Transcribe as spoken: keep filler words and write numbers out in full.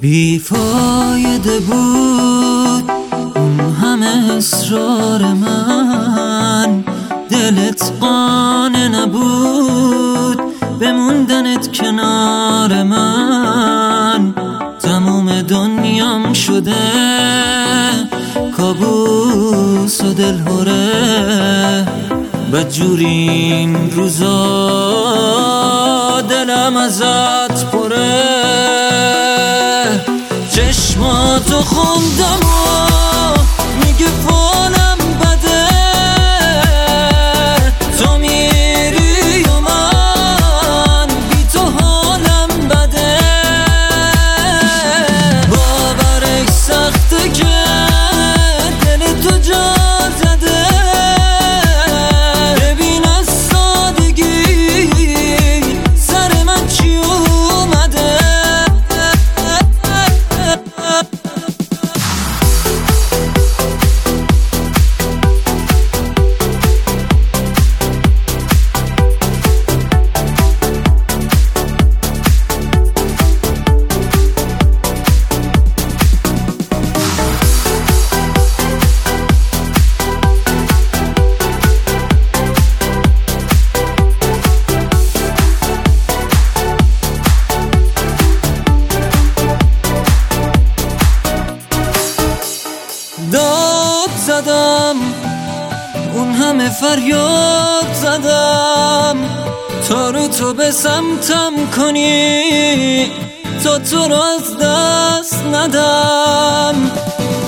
بیفایده بود اون همه اصرار من، دلت قانع نبود بموندنت کنار من. تموم دنیام شده کابوس و دلهوره، بدجوری این روزا دلم ازت پره. چشماتو خوندم و میگه فالم بده، تو میری و من بی تو حالم بده. باورش سخته که دل تو جا زده، ببین از سادگی سر من چی اومده. داد زدم اون همه فریاد زدم تا رو تو به سمتم کنی، تا تو رو از دست ندم.